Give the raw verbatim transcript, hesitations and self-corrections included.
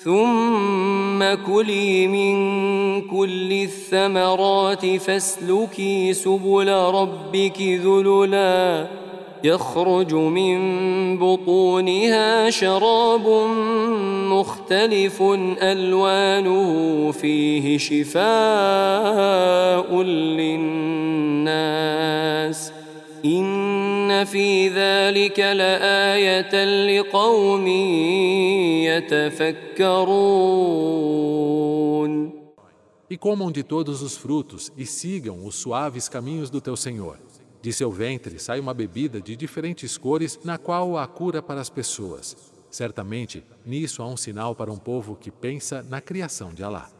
ثم كلي من كل الثمرات فاسلكي سبل ربك ذللا يخرج من بطونها شراب مختلف ألوانه فيه شفاء للناس إن في ذلك لآية لقوم يتفكرون. E comam de todos os frutos e sigam os suaves caminhos do teu Senhor. De seu ventre sai uma bebida de diferentes cores, na qual há cura para as pessoas. Certamente, nisso há um sinal para um povo que pensa na criação de Alá.